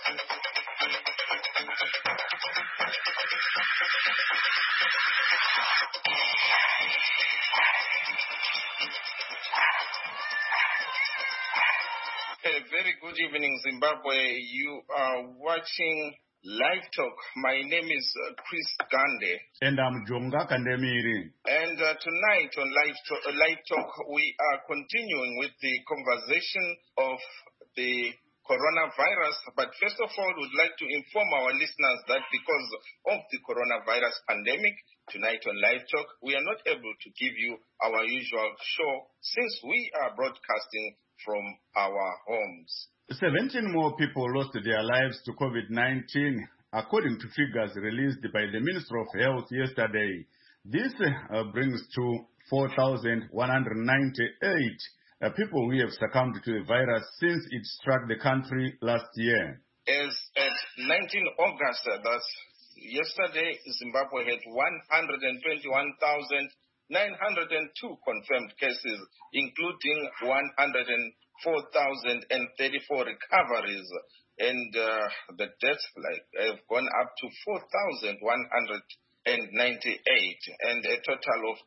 A very good evening, Zimbabwe. You are watching Live Talk. My name is Chris Gande. And I'm Jonga Kandemiri. And tonight on Live Talk, we are continuing with the conversation of the coronavirus. But first of all, we'd like to inform our listeners that because of the coronavirus pandemic, tonight on Live Talk, we are not able to give you our usual show since we are broadcasting from our homes. 17 more people lost their lives to COVID-19, according to figures released by the Minister of Health yesterday. This brings to 4,198 people who have succumbed to the virus since it struck the country last year. As at 19 August, that's yesterday, Zimbabwe had 121,902 confirmed cases, including 104,034 recoveries. And the deaths have gone up to 4,198. And a total of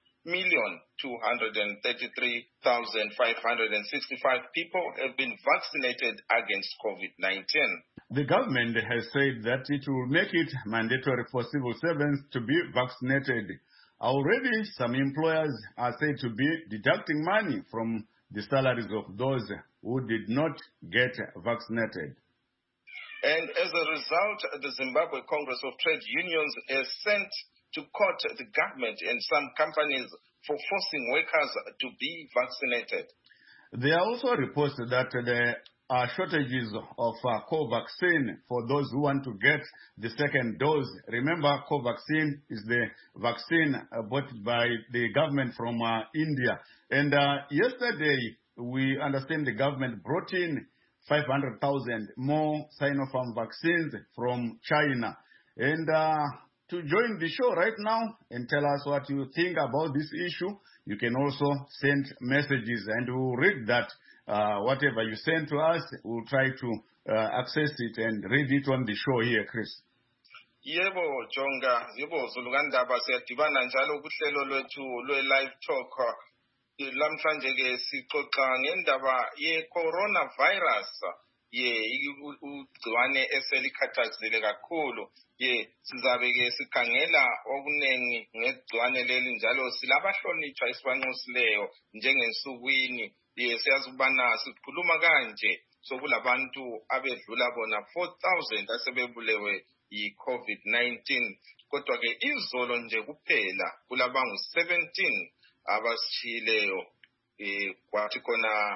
2,233,565 people have been vaccinated against COVID-19. The government has said that it will make it mandatory for civil servants to be vaccinated. Already, some employers are said to be deducting money from the salaries of those who did not get vaccinated. And as a result, the Zimbabwe Congress of Trade Unions has sent to court the government and some companies for forcing workers to be vaccinated. There are also reports that there are shortages of Covaxin for those who want to get the second dose. Remember, Covaxin is the vaccine bought by the government from India. And yesterday, we understand the government brought in 500,000 more Sinopharm vaccines from China. And to join the show right now and tell us what you think about this issue, you can also send messages and we'll read that. Whatever you send to us, we'll try to access it and read it on the show here, Chris. Yebo Jonga, yebo Zulugandaba siyadibana njalo kuhlelo lwethu lwe-Live Talk. Lamhlanje ke sixoxa ngendaba ye-coronavirus. Igciwane eselikhathazile kakhulu. Sizabe ke sikhangela okunengi ngegciwane leli njalo silabahlonitshwa esibanxusileyo njengensukwini. Siyazi ukubana sikhuluma kanje sokulabantu abedlula bona 4,000 asebebulewe yi-COVID-19. Kodwa ke izolo nje kuphela kulabangu 17 abashileyo kwathi khona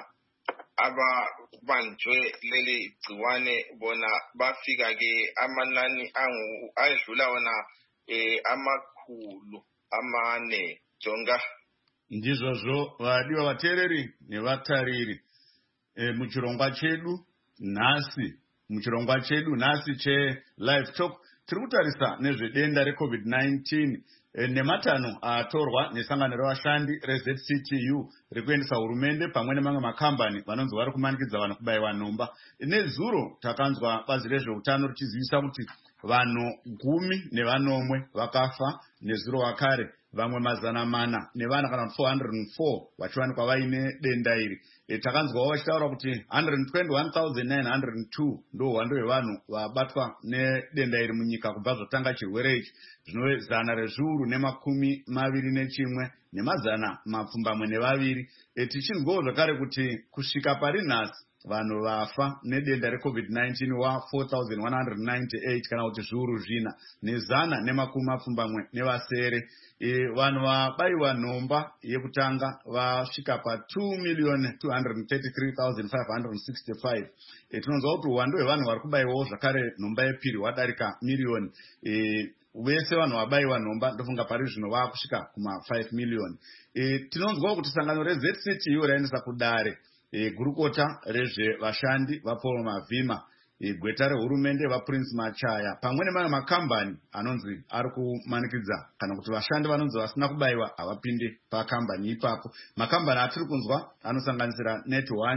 ababanjwe leli gciwane bona bafika ke amanani ayedlula wona amakhulu amane. Jonga ndizvozvo vadiwa vateereri nevatariri muchirongwa chedu nhasi che-Live Talk tiri kutarisa nezvedenda reCovid-19 nematanho atorwa nesangano revashandi reZCTU rekuendesa hurumende pamwe nemamwe makambani vanonzi vari kumanikidza vanhu kubayiwa nhomba. Nezuro takanzwa bazi rezveutano richizivisa kuti vanhu 10 vakafa nezuro wakare, vamwe 400 nevana kana 404 vachiwanikwa vaine denda iri. Takanzwawo vachitaura kuti 121,902 ndo hwando yevanhu vabatwa nedenda iri munyika kubva zvotanga chirwere ichi, zvinove 121 nemazana 222. Tichinzwawo zvakare kuti kusvika pari nhasi vanhu vafa nedenda reCovid-19 wa 4,198 kana kuti zviuru zvina ne100 vanhu vabayiwa nhomba yekutanga vasvika pa 2,233,565. Tinonzwa kuti uwandu hwevanhu vari kubayiwawo zvakare nhomba yepiri hwadarika miriyoni. Vese vanhu vabayiwa nhomba ndofunga pari zvino vakusvika kuma 5 miliyoni. Tinonzwawo kuti sangano reZCTU raendesa kudare gurukota rezvevashandi vaPaul Mavhima, gweta rehurumende vaPrince Machaya, pamwe nemamwe makambani anonzi ari kumanikidza kana kuti vashandi vanonzi vasina kubayiwa havapinde pakambani ipapo. Makambani atiri kunzwa anosanganisira Net1,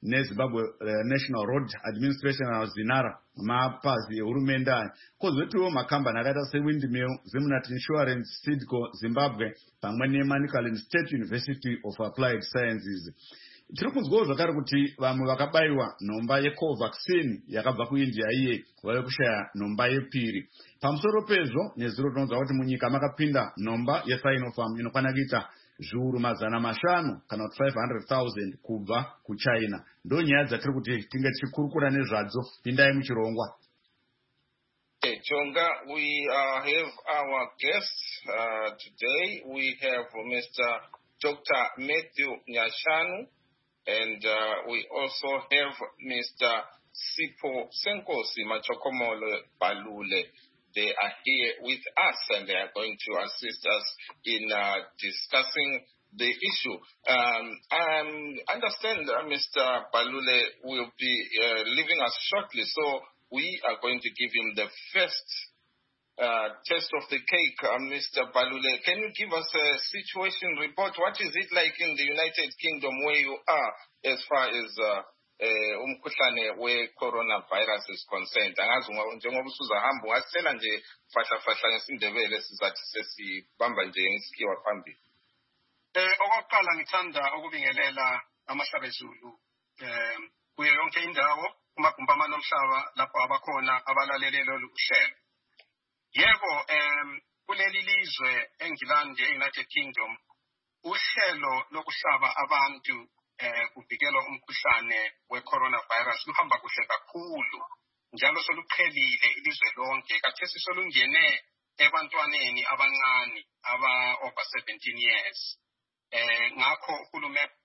neZimbabwe National Road Administration zinara mapazi ehurumende kozotiwo makambani akaita seWindmill, Zimnat Insurance, Sidco Zimbabwe pamwe neManicaland State University of Applied Sciences. Tiri kunzwawo zvakare kuti vamwe vakabaiwa nhomba yeCovaxin yakabva kuIndia iye vave kushaya nhomba yepiri. Pamusoro pezvo nezuro tinonzwa kuti munyika makapinda nhomba yeSinopharm inokwana kuita zviuru 500 kana kuti 500,000 kubva kuChina. Ndo nyaya dzatiri kuti tinge tichikurukura nezvadzo. Pindai muchirongwa. Chonga, we have our guests today. We have Mr. Dr. Matthew Nyashanu, and we also have Mr. Sipho Senkosi Machokomolo Balule. They are here with us and they are going to assist us in discussing the issue. I understand Mr. Balule will be leaving us shortly, so we are going to give him the first test of the cake. Mr. Balule, can you give us a situation report? What is it like in the United Kingdom where you are as far as umkhuhlane we-coronavirus is concerned? Angazi njengoba usuzahamba ungasitshela nje fahla ngesindebele sizathi sesibamba nje ngesikhiwa phambili. Okokuqala ngithanda ukubingelela amahlabezulu kuyo yonke indawo kumagumbi amanomhlaba lapho abakhona abalalele lolu uhlelo. Yebo, kuleli lizwe eNgilandi, eUnited Kingdom, uhlelo lokuhlaba abantu kuvikelwa umkhuhlane we-coronavirus luhamba kuhle kakhulu, njalo soluqhelile ilizwe lonke. Khathesi solungene ebantwaneni abancane aba-over 17 years. Ngakho uhulumeni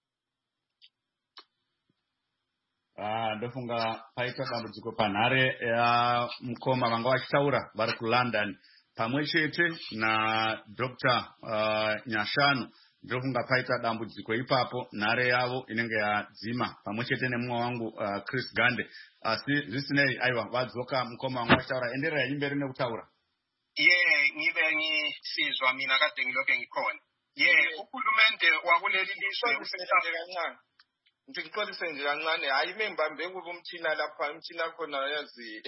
ndofunga paita dambudziko panhare mukoma vanga vachitaura vari kuLondon pamwe chete naDr. Nyashanu. Ndofunga paita dambudziko ipapo, nhare yavo inenge yadzima pamwe chete nemumwe wangu Chris Gande. Asi zvisinei, aiwa vadzoka mukoma vanga vachitaura. Enderai imberi nekutaura. Ngibe ngisizwa mina kade ngiloke ngikhona. Uhulumende wakuleli lizwe kancane. Ngixolise nje kancane, hayi membambe kuba umthina lapha, umthina khona yazi.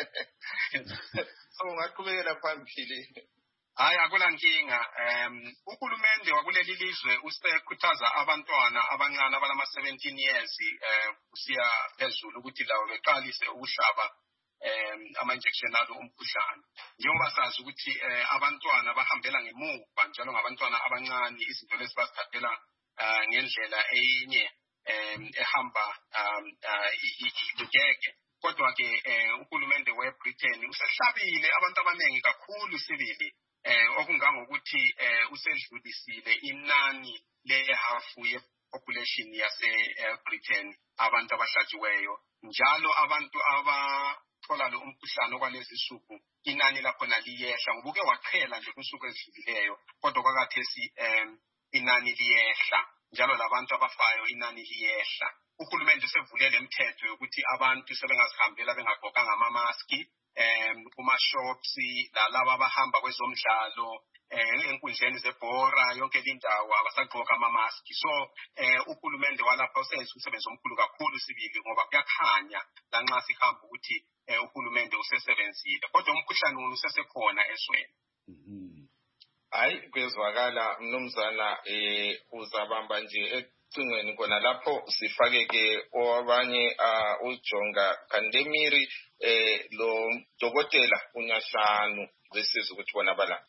So ngaqhubekela phambili. Hayi akula nkinga. Uhulumende wakuleli lizwe usekhuthaza abantwana abancane abalama 17 years kusiya phezulu ukuthi lawo beqalise ukuhlaba ama-injection alo umkhuhlane. Njengoba sazi ukuthi abantwana bahambela ngemuva njalo ngabantwana abancane, izinto lezi bazithathela ngendlela eyinye ehamba ibukeke. Kodwa ke uhulumende weBritain usehlabile abantu abaningi kakhulu sibili, okungangokuthi usedlulisile inani lehafu ye-population yase-Britain abantu abahlatshiweyo. Njalo abantu abathola lo umkhuhlane okwalezi suku inani lakhona liyehla. Ngobuke waqhela nje kunsuku ezidlulileyo, kodwa kwakathesi inani liyehla. Njalo labantu abafayo inani liyehla. Uhulumende usevulele imithetho yokuthi abantu sebengazihambela bengagqokanga ama-maski kuma-shops, lalabo abahamba kwezomdlalo, enkundleni zebhora, yonke lindawo abasagqoka ama-maski. So uhulumende walapha usenza umsebenzi omkhulu kakhulu sibili, ngoba kuyakhanya lanxa sihamba ukuthi uhulumende usesebenzile, kodwa umkhuhlane usesekhona ezweni. Hayi kwezwakala mnumzana uzabamba nje ecingweni kona lapho sifake ke obanye uJonga Kandemiri lo dokotela uNyashanu besizwe ukuthi bona bala.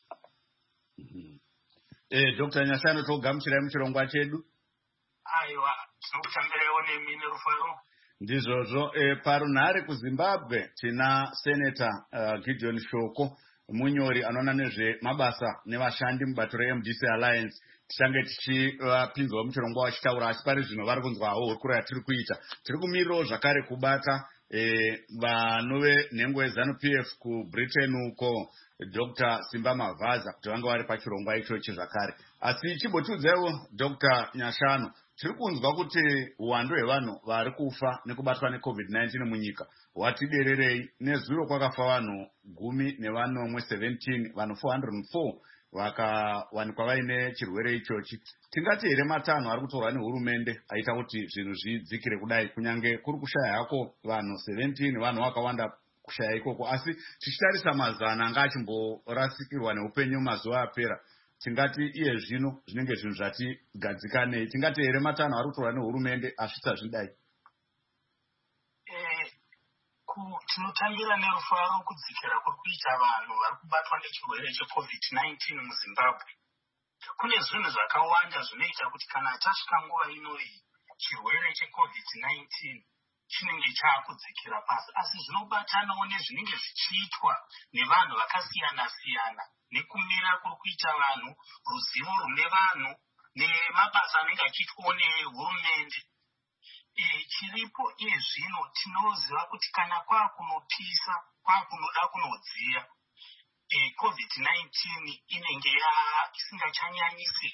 Dr. Nyashanu togamuchira muchirongwa chedu. Aiwa, sokutambira one mine rufaro. Ndizvozvo parunhare kuZimbabwe tina Senator Gideon Shoko, munyori anoona nezvemabasa nevashandi mubato reMDC Alliance. Tichange tichipinzwa muchirongwa wachitaura, asi pari zvino vari kunzwawo hurukuro yatiri kuita. Tiri kumirirawo zvakare kubata vanove nhengo yeZANU-PF kuBritain uko, Dr. Simba Mavaza, kuti vange vari pachirongwa ichochi zvakare. Asi chimbotiudzaiwo Dr. Nyashanu, tiri kunzwa kuti uwandu hwevanhu vari kufa nekubatwa neCovid-19 munyika hwati dererei. Nezuro kwakafa vanhu 17, vanhu 404 vakawanikwa vaine chirwere ichochi. Tingati here matanho ari kutorwa nehurumende aita kuti zvinhu zvidzikire kudai, kunyange kuri kushaya hako vanhu 17 vanhu vakawanda kushaya ikoko, asi tichitarisa mazana anga achimborasikirwa neupenyu mazuva apera, tingati iye zvino zvinenge zvinhu zvati gadzikanei. Tingati here matanho ari kutorwa nehurumende asvitsa zvidai. Tinotangira nerufaro kudzikira kuri kuita vanhu vari kubatwa nechirwere cheCovid-19 muZimbabwe. Kune zvinhu zvakawanda zvinoita kuti kana tasvika nguva inoyi chirwere cheCovid-19 chinenge chaakudzikira pasi, asi zvinobatanawo nezvinenge zvichiitwa nevanhu vakasiyana siyana, nekumira kuri kuita vanhu, ruzivo rune vanhu, nemabasa anenge achiitwawo nehurumende. Chiripo iye zvino tinoziva kuti kana kwakunopisa, kwakunoda kunodziya, COVID-19 inenge isingachanyanyisi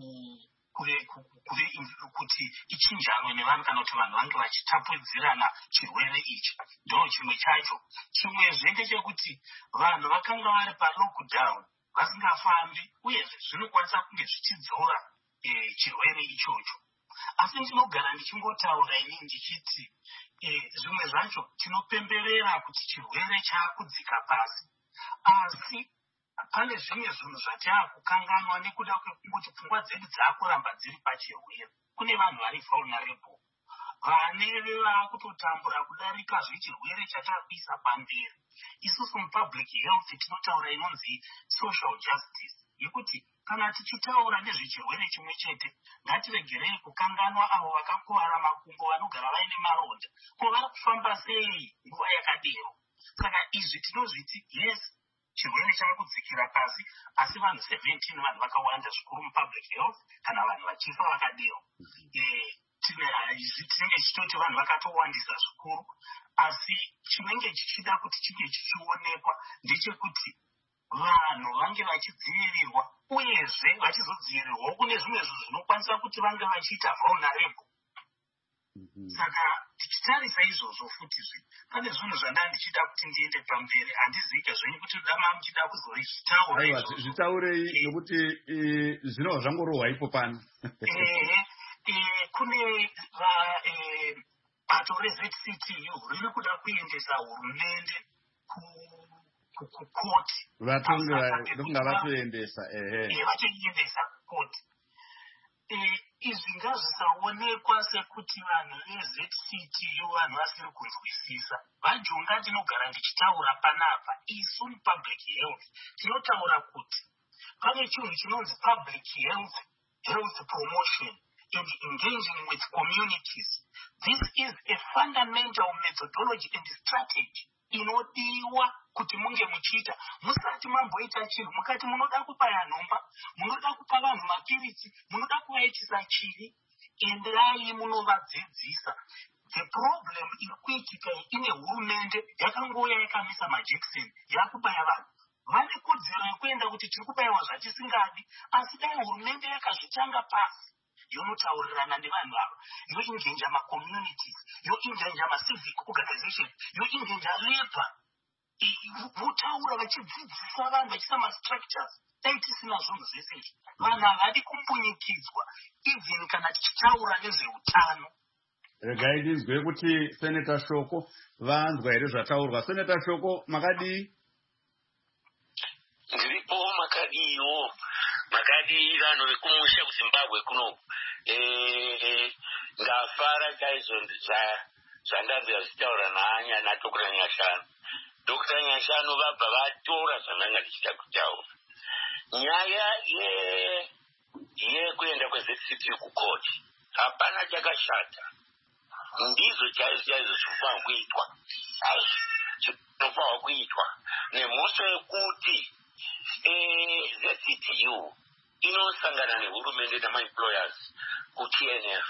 kuti ichinjanwe nevanhu kana kuti vanhu vange vachitapudzirana chirwere ichi. Ndo chimwe chacho. Chimwezve ndechekuti vanhu vakanga vari palockdown vasingafambi, uye zvinokwanisa kunge zvichidzora chirwere ichocho. Asi ndinogara ndichingotaura ini ndichiti zvimwe zvacho tinopemberera kuti chirwere chaakudzika pasi, asi pane zvimwe zvinhu zvataakukanganwa nekuda kwekungoti pfungwa dzedu dzaakuramba dziri pachirwere. Kune vanhu vari vulnerable, vaneve vaakutotambura kudarika zvechirwere chatakuisa pamberi. Isusu mupublic health tinotaura inonzi social justice, yekuti kana tichitaura nezvechirwere chimwe chete, ngatiregerei kukanganwa avo vakakuvara makumbo, vanogara vaine maronda, ko vari kufamba sei nguva yakadero. Saka izvi tinozviti yes, chirwere chaakudzikira pasi, asi vanhu 17 vanhu vakawanda zvikuru mupublic health, kana vanhu vachifa vakadero. Tinenge tichitoti vanhu vakatowandisa zvikuru, asi chinenge chichida kuti chinge chichionekwa ndechekuti vanhu vange vachidzivirirwa, uyezve vachizodzivirirwa kune zvimwe zvinhu zvinokwanisa kuti vange vachiita vulnerable. Saka tichitarisa izvozvo futizve, pane zvinhu zvandandichida kuti ndiende pamberi, handizike zvenyu kuti dama muchida kuzozvitaura izvozvo. Zvitaurei nokuti zvinova zvangorohwa ipo pano. Kune bato reZCTU riri kuda kuendesa hurumende kukoti. Vatonga vatoendesa vatoiendesa kukoti. Izvi ngazvisaonekwa sekuti vanhu veZCTU vanhu vasiri kunzwisisa. Vajonga ndinogara ndichitaura panapa, isu mupublic health tinotaura kuti pane chinhu chinonzi public health promotion and engaging with communities. This is a fundamental methodology and strategy inodiwa kuti munge muchiita. Musati mamboita chinhu mukati munoda kupaya nhomba, munoda kupa vanhu mapiritsi, munoda kuvaitisa chivi, endai munovadzidzisa. The problem iri kuitika ine hurumende yakangouya yakamisa majekiseni yakubaya vanhu. Vane kodzero yekuenda kuti tiri kubayiwa zvatisingadi, asi dai hurumende yakazvitanga pasi yonotaurirana nevanhu ava, yoingenja macommunities, yoingenja macivic organization, yoingenja labor, votaura vachidzidzisa vanhu vachisa mastructures. Dai tisina zvinhu zvese izvi, vanhu havadi kumbunyikidzwa, even kana tichitaura nezveutano. Regai ndinzwe kuti Senator Shoko vanzwa here zvataurwa. Senator Shoko, makadii? Ndiripo makadiwo, makadii vanhu vekumusha kuZimbabwe kuno. Ndafara chaizvo zvandanzi zitaura nanya naDr. Nyashanu. Dr. Nyashanu vabva vatora zvandanga ndichida kutaura. Nyaya yekuenda kweZCTU kukoti hapana chakashata. Ndizvo chaizvo zvinofanirwa kuitwa. Zvinofanirwa kuitwa nemhosva yekuti ZCTU inosangana nehurumende namaemployers kuTNF.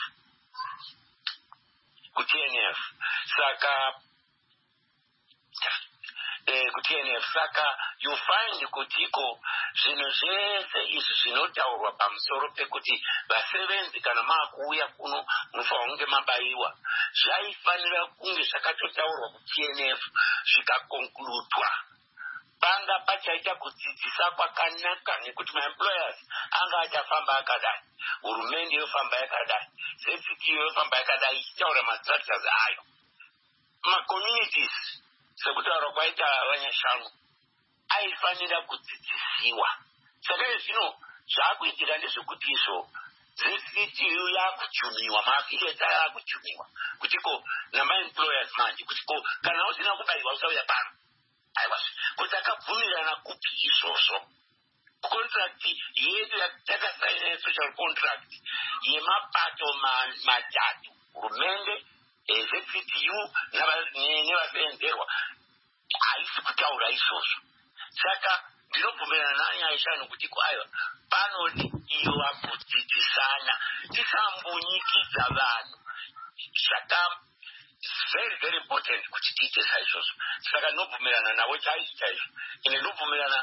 Saka you find kutiko zvinhu zvese izvi zvinotaurwa pamusoro pekuti vasevenzi kana maakuuya kuno munofanirwa kunge mabayiwa, zvaifanira kunge zvakatotaurwa kuTNF zvikakonkludwa panga pachaita kudzidzisa kwakanaka nekuti maemployers anga achafamba akadai, hurumende yofamba yakadai, ZCT yofamba yakadai ichitaura mastructures ayo. Ma-communities sekutaura kwaita Vanyashangu aifanira kudzidzisiwa. Saka zvino zvakuitika ndezvekuti izvo ZCT yakuchumiwa, maafiliates yakuchumiwa kutiko namaemployers manje kutiko kana usina kubayiwa usauya pano. Kuti akabvumirana kupi izvozvo. Contract yedu yatakasaina social contract yemapato matatu, hurumende, ZCTU nevaseenderwa, haisi kutaura izvozvo. Saka ndinobvumirana nani Aishani kuti kwayo panodiwa kudzidzisana, tisambonyikidza vanhu. Saka very very important kuti tiite saizvozvo. Saka ndinobvumirana navo chaizvo. Ine ndobvumirana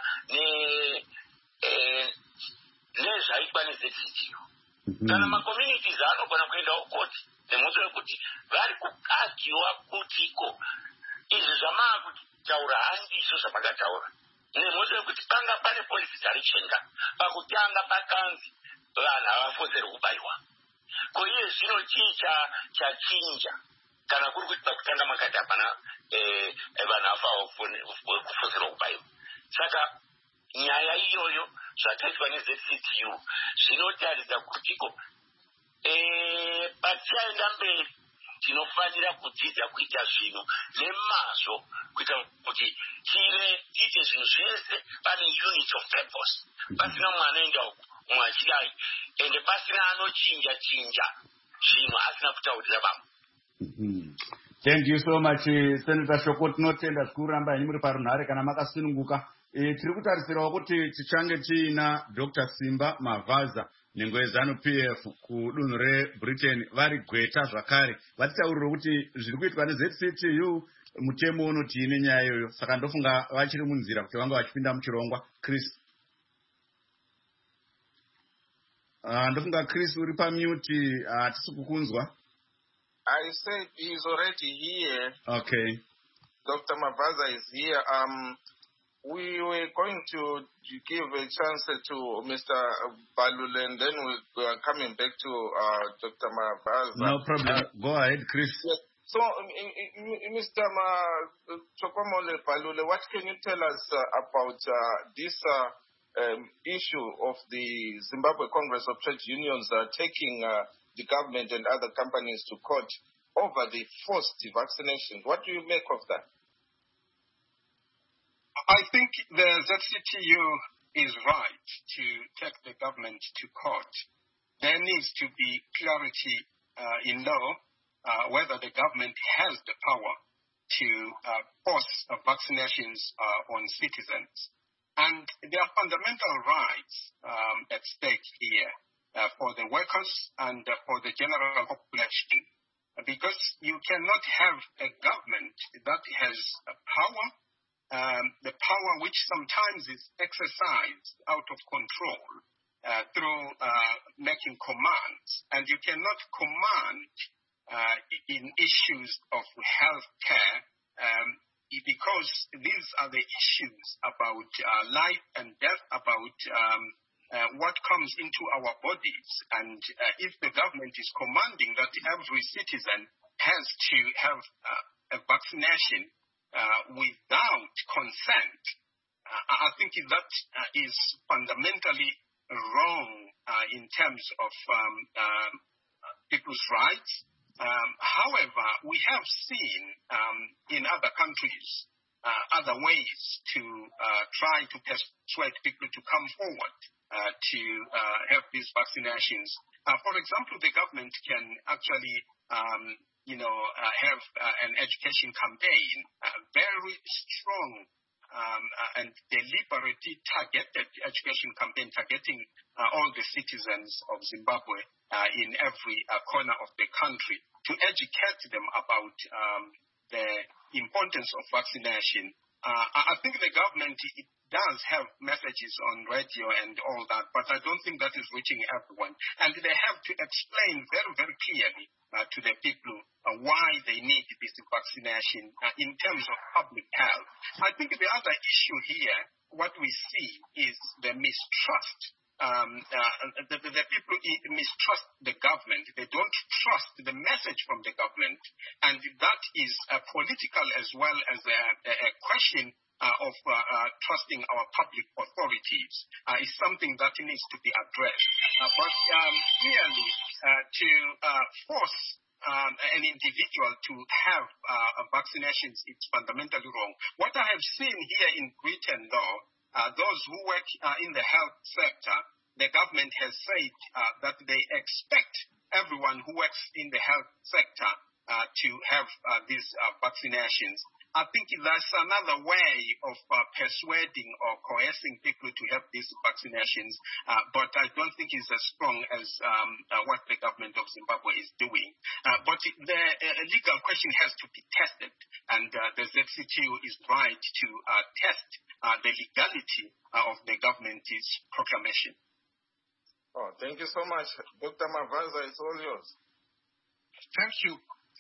nezvaitwa neZCTU. Kana ma-communities anogona kuendawo koti nemusi wekuti vari kukagiwa kutiko izvi zvamakutaura handizvo zvamakataura. Nemusi wekuti panga pane policy direction pakutanga pakanzi vanhu havafotseri kubayiwa. Ko iye zvino chii chachinja kana kuri kuti pakutanga makati hapana vanhu hafawo kufotsera kubayiwa. Saka nyaya iyoyo zvakaitwa neZCTU zvinotaridza kutiko pachaenda mberi tinofanira kudzidza kuita zvinhu nemazvo kuita kuti tiite zvinhu zvese pane unit of purpose, pasina mumwe anoenda uku mumwe achidai ende pasina anochinja zvinhu asina kutaurira vamwe. Thank you so much, Senator Shoko. Tinotenda zvikuru ramba henyu muri parunhare kana makasununguka. Tiri kutarisirawo kuti tichange tiina Dr. Simba Mavaza nengo yeZANU-PF kudunhu reBritain vari gweta zvakare vatitaurire kuti zviri kuitwa neZCTU mutemo unoti ine nyaya iyoyo. Saka ndofunga vachiri munzira kuti vanga vachipinda muchirongwa. Chris, ndofunga Chris uri pamute, hatisi kukunzwa. I said he's already here. Okay. Dr. Mavaza is here. We were going to give a chance to Mr. Balule, and then we are coming back to Dr. Mavaza. No problem. Go ahead, Chris. Yes. So, Mr. Chokomole Balule, what can you tell us about this issue of the Zimbabwe Congress of Trade Unions taking the government and other companies to court over the forced vaccinations? What do you make of that? I think the ZCTU is right to take the government to court. There needs to be clarity in law whether the government has the power to force vaccinations on citizens. And there are fundamental rights at stake here for the workers and for the general population, because you cannot have a government that has power, the power which sometimes is exercised out of control through making commands, and you cannot command in issues of health care because these are the issues about life and death, about what comes into our bodies. And if the government is commanding that every citizen has to have a vaccination without consent, I think that is fundamentally wrong in terms of people's rights. However, we have seen in other countries other ways to try to persuade people to come forward to have these vaccinations. For example, the government can actually have an education campaign, very strong and deliberately targeted education campaign targeting all the citizens of Zimbabwe in every corner of the country to educate them about the importance of vaccination. I think the government does have messages on radio and all that, but I don't think that is reaching everyone. And they have to explain very, very clearly to the people why they need this vaccination in terms of public health. I think the other issue here, what we see is the mistrust. The people mistrust the government. They don't trust the message from the government. And that is political as well as a question of trusting our public authorities. Is something that needs to be addressed. But clearly, to force an individual to have vaccinations, it's fundamentally wrong. What I have seen here in Britain, though, those who work in the health sector, the government has said that they expect everyone who works in the health sector to have these vaccinations. I think that's another way of persuading or coercing people to have these vaccinations, but I don't think it's as strong as what the government of Zimbabwe is doing. But the legal question has to be tested, and the ZCTU is right to test the legality of the government's proclamation. Oh, thank you so much. Dr. Mavaza, it's all yours. Thank you.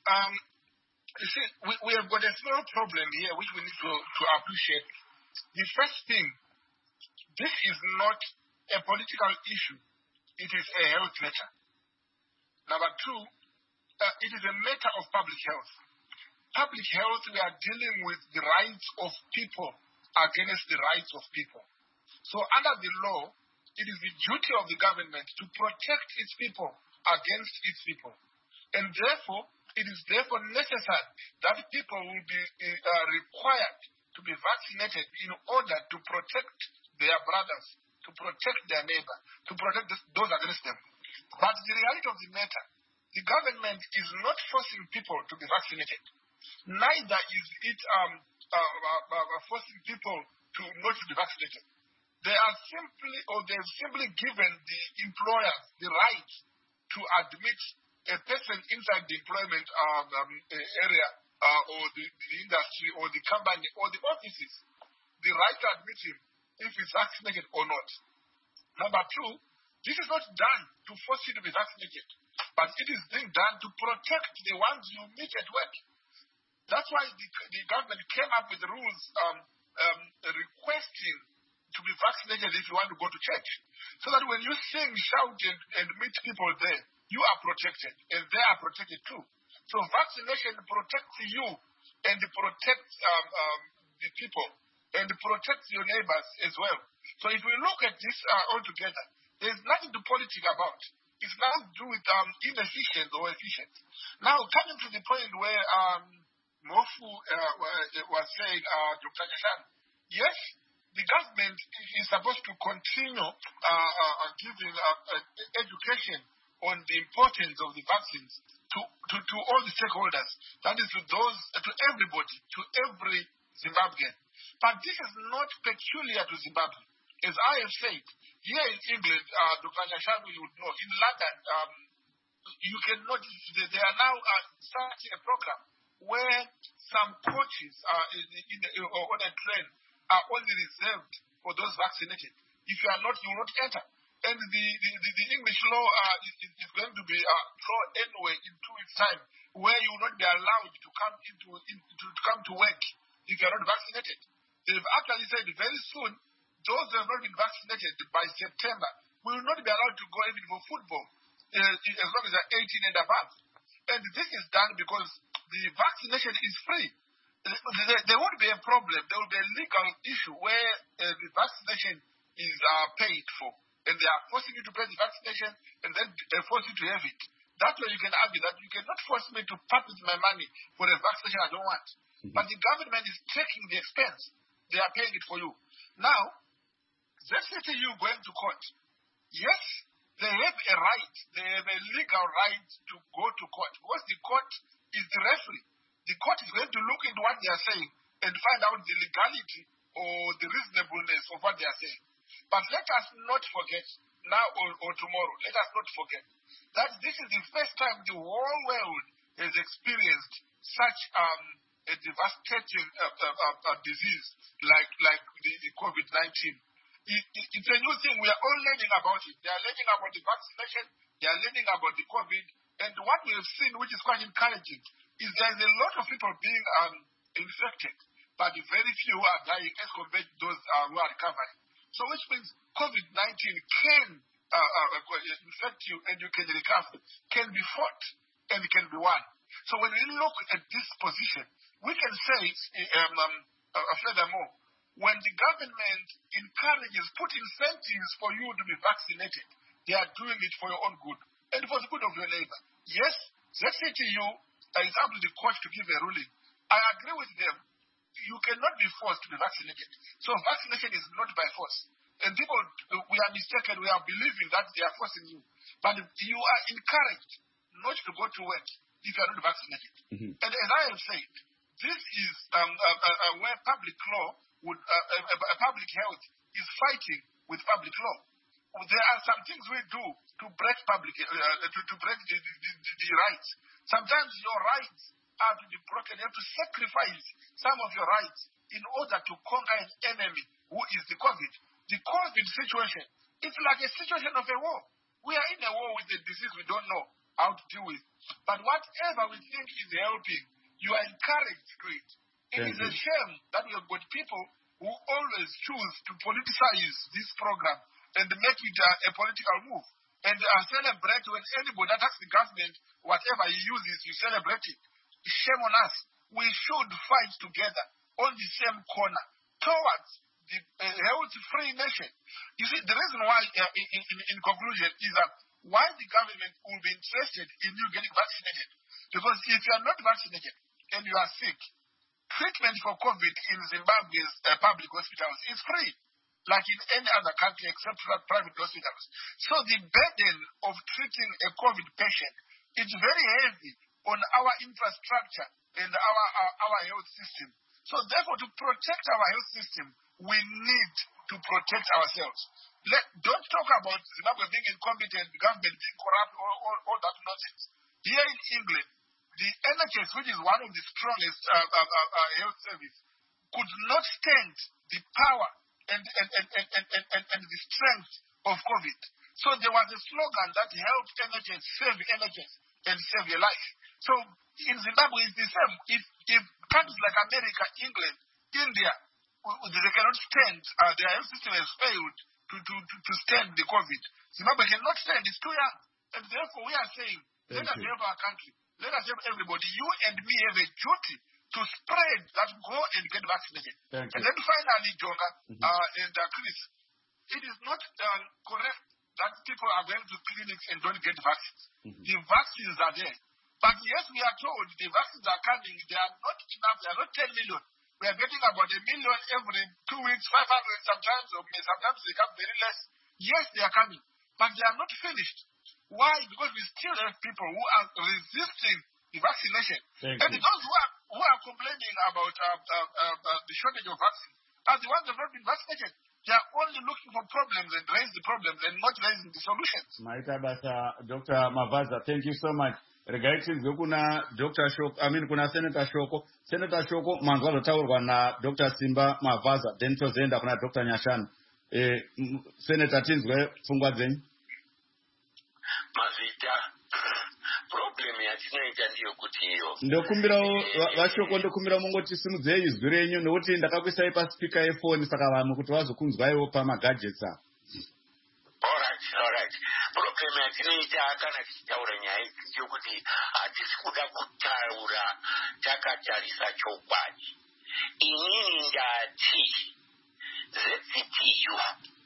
You see, we have got a small problem here which we need to appreciate. The first thing, this is not a political issue. It is a health matter. Number two, it is a matter of public health. Public health, we are dealing with the rights of people against the rights of people. So under the law, it is the duty of the government to protect its people against its people. And therefore, it is therefore necessary that people will be required to be vaccinated in order to protect their brothers, to protect their neighbor, to protect those against them. But the reality of the matter, the government is not forcing people to be vaccinated. Neither is it forcing people to not be vaccinated. They've simply given the employers the right to admit a person inside the employment area or the industry or the company or the offices, the right to admit him if he's vaccinated or not. Number two, this is not done to force you to be vaccinated, but it is being done to protect the ones you meet at work. That's why the government came up with rules requesting to be vaccinated if you want to go to church, so that when you sing, shout, and meet people there, you are protected, and they are protected too. So vaccination protects you and protects the people and protects your neighbors as well. So if we look at this all together, there's nothing to politics about. It's nothing to do with inefficient or efficient. Now, coming to the point where Mofu was saying, Dr. Nyashanu, yes, the government is supposed to continue giving education on the importance of the vaccines to all the stakeholders. That is to everybody, to every Zimbabwean. But this is not peculiar to Zimbabwe. As I have said, here in England, Dr. Nyashanu, you would know, in London, you can notice that they are now starting a program where some coaches on a train are only reserved for those vaccinated. If you are not, you will not enter. And the English law is going to be law anyway in 2 weeks' time, where you will not be allowed to come to work if you are not vaccinated. They've actually said very soon, those who have not been vaccinated by September will not be allowed to go even for football as long as they are 18 and above. And this is done because the vaccination is free. There won't be a problem. There will be a legal issue where the vaccination is paid for. And they are forcing you to pay the vaccination, and then they force you to have it. That way you can argue that you cannot force me to part with my money for a vaccination I don't want. Mm-hmm. But the government is taking the expense. They are paying it for you. Now, ZCTU going to court. Yes, they have a right. They have a legal right to go to court because the court is the referee. The court is going to look into what they are saying and find out the legality or the reasonableness of what they are saying. But let us not forget, now or tomorrow, let us not forget that this is the first time the whole world has experienced such a devastating disease like the COVID-19. It's a new thing. We are all learning about it. They are learning about the vaccination. They are learning about the COVID. And what we have seen, which is quite encouraging, is there's a lot of people being infected, but very few are dying as compared to those who are recovering. So which means COVID-19 can infect you and you can recover, can be fought and can be won. So when we look at this position, we can say, furthermore, when the government encourages, put incentives for you to be vaccinated, they are doing it for your own good and for the good of your neighbor. Yes, ZCTU is up to the court to give a ruling. I agree with them. You cannot be forced to be vaccinated. So vaccination is not by force. And people, we are mistaken, we are believing that they are forcing you. But you are encouraged not to go to work if you are not vaccinated. Mm-hmm. And as I have said, this is where public law would, public health is fighting with public law. There are some things we do to break public, to break the rights. Sometimes your rights are to be broken. You have to sacrifice some of your rights in order to conquer an enemy who is the COVID. The COVID situation, it's like a situation of a war. We are in a war with a disease we don't know how to deal with. But whatever we think is helping, you are encouraged to do it. It is a shame that we have got people who always choose to politicize this program and make it a political move. And celebrate when anybody attacks the government, whatever he uses, you celebrate it. Shame on us. We should fight together on the same corner towards the health-free nation. You see, the reason why, in conclusion, is that why the government will be interested in you getting vaccinated. Because if you are not vaccinated and you are sick, treatment for COVID in Zimbabwe's public hospitals is free, like in any other country except for private hospitals. So the burden of treating a COVID patient is very heavy on our infrastructure and our health system. So therefore, to protect our health system, we need to protect ourselves. Don't talk about Zimbabwe being incompetent, the government being corrupt, all that nonsense. Here in England, the NHS, which is one of the strongest health services, could not stand the power and the strength of COVID. So there was a slogan that helped NHS save NHS and save your life. So in Zimbabwe, it's the same. If countries like America, England, India, they cannot stand, their health system has failed to stand the COVID. Zimbabwe cannot stand, it's too young. And therefore we are saying, let us help our country. Let us help everybody. You and me have a duty to spread that go and get vaccinated. And then finally, Jonga and Chris, it is not correct that people are going to clinics and don't get vaccines. Mm-hmm. The vaccines are there. But yes, we are told the vaccines are coming. They are not enough. They are not 10 million. We are getting about 1 million every 2 weeks, 500 sometimes, or sometimes they come very less. Yes, they are coming. But they are not finished. Why? Because we still have people who are resisting the vaccination. And those who are complaining about the shortage of vaccines are the ones who have not been vaccinated. They are only looking for problems and raise the problems and not raising the solutions. Dr. Mavaza, thank you so much. Regaitinzwe kuna Dr. Shoko, kuna Senator Shoko. Senator Shoko manzwa lotaurwa na Dr. Simba Mavaza, then tozenda kuna Dr. Nyashana. Senator Tinzwe fungwa zenyu. Mazita problem yatinoita ndiyo kuti iyo. Ndokumbira vashoko ndokumbira mungoti simudzei izwi renyu nokuti ndakakuisai paspeaker yefoni saka vanhu kuti vazokunzwaiwo pamagadgets. All right. Problem yatinoita kana tichitaura nyaya idzi ndeyekuti hatisi kuda kutaura takatarisa chokwadi. Inini ndati ZCTU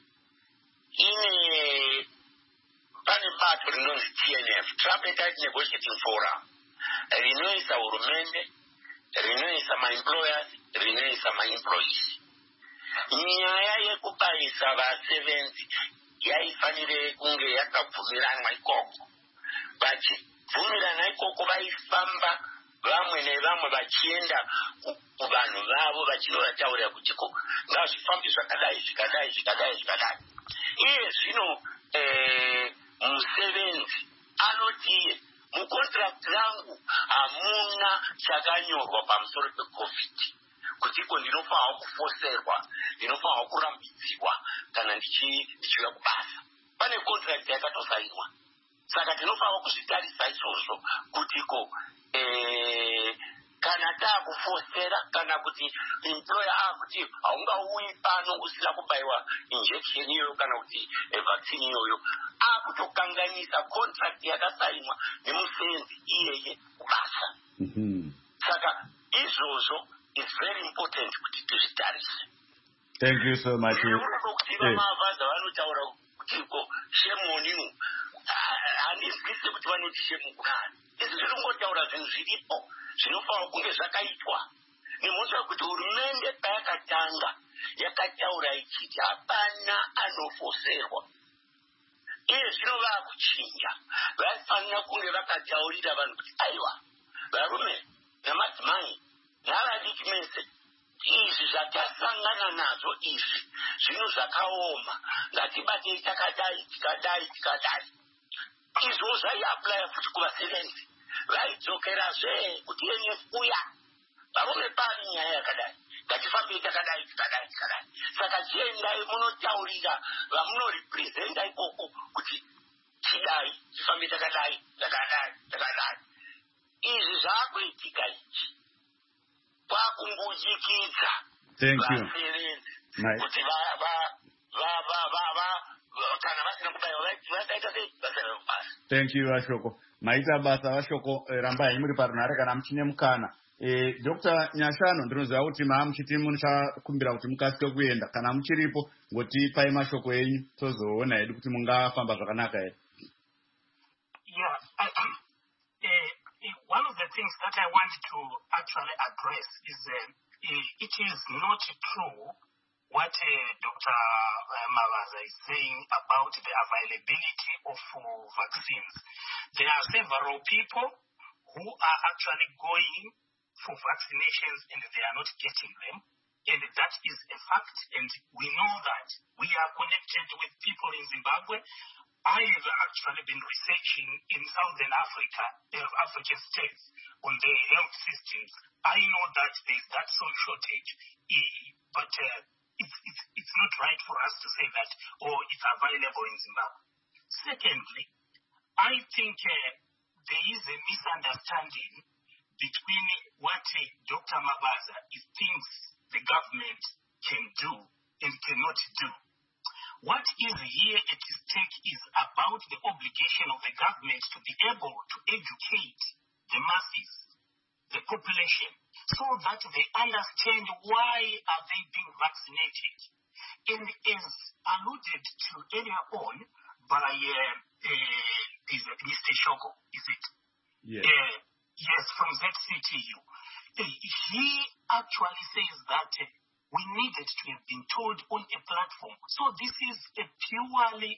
ine pane bato rinonzi TNF, Tripartite Negotiating Forum, rinoisa hurumende, rinoisa maemployers, rinoisa maemployees. Nyaya yekubaisa vasevenzi yaifanire kunge yakabvumiranwa ikoko. Vachibvumirana ikoko vaifamba vamwe nevamwe vachienda kuvanhu vavo vachinovataurira kuti ngazvifambe zvakadai. Iye zvino musevenzi anoti mukontrakt rangu hamuna chakanyorwa pamusoro peCovid kutiko ndinofanirwa kufoserwa, ndinofanirwa kurambidzirwa kana ndichiuya kubasa. Pane contract yakatosainwa. Saka tinofanira kuzvitarisa izvozvo kutiko kana taakufosera kana kuti employer akuti haungauyi pano usina kubaiwa injection iyoyo kana kuti vaccine iyoyo akutokanganisa contract yakasainwa nemusenzi iyeye kubasa. Saka izvozvo is very important kuti tizvitarise. Thank you so much. Kuti vamavhaza vanotaura kutiko shame on you. Handizvisi kuti vanoti shame kudani. Izvi zviri kungotaura zvinhu zviripo zvinofanira kunge zvakaitwa. Nemhosva kuti hurumende payakatanga yakataura ichiti hapana anofoserwa. Iye zvino vakuchinja. Vaifanira kunge vakataurira vanhu kuti aiwa varume namadzimai navadiki mese izvi zvatasangana nazvo izvi zvinhu zvakaoma ngatibatei takadai tikadai. Izvo zvaiaplaya futi kuvasevenzi vaidzokerazve kuti yenye uya varume pani nyaya yakadai ngatifambei takadai. Saka chiendai munotaurira vamunorepresenta ikoko kuti chidai tifambe takadai. Izvi zvaakuitika ichi kwakungujikidza vasevenzi kuti kana vasina kubaiwa vasaita sei vasaita kubasa. Thank you Ashoko. Maita basa Ashoko rambai muri parunhare kana muchine mukana. Dr. Nyashano ndinoziva kuti muchiti muchakumbira kuti mukasike kuenda kana muchiripo ngoti pai mashoko enyu tozoona hedu kuti mungafamba zvakanaka here. One of the things that I want to actually address is it is not true what Dr. Mavaza is saying about the availability of vaccines. There are several people who are actually going for vaccinations and they are not getting them. And that is a fact. And we know that we are connected with people in Zimbabwe. I have actually been researching in Southern Africa, African states, on their health systems. I know that there's that sole shortage, but it's not right for us to say that, it's available in Zimbabwe. Secondly, I think there is a misunderstanding between what Dr. Mavaza thinks the government can do and cannot do. What is here at stake is about the obligation of the government to be able to educate the masses, the population, so that they understand why are they being vaccinated. And as alluded to earlier on by Mr. Shoko, is it? Yes. Yes, from ZCTU. He actually says that we needed to have been told on a platform. So this is a purely,